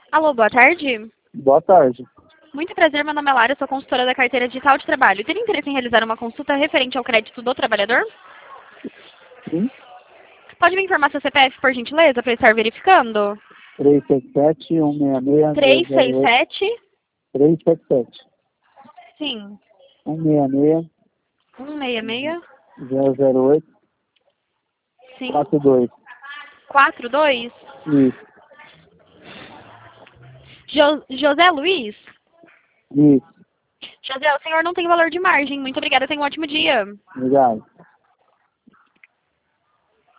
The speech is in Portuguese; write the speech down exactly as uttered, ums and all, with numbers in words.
Alô, boa tarde. Boa tarde. Muito prazer, meu nome é Lara, sou consultora da carteira digital de trabalho. Teria interesse em realizar uma consulta referente ao crédito do trabalhador? Sim? Pode me informar seu C P F, por gentileza, para eu estar verificando? três sete sete, um seis seis, três zero zero seis oito. sete. três sete sete, Sim. um seis seis, um seis seis. zero zero oito, Sim. quatro dois. quatro dois. Isso, Jo José Luiz? isso. José, o senhor não tem valor de margem. Muito obrigada, tenha um ótimo dia. Obrigado.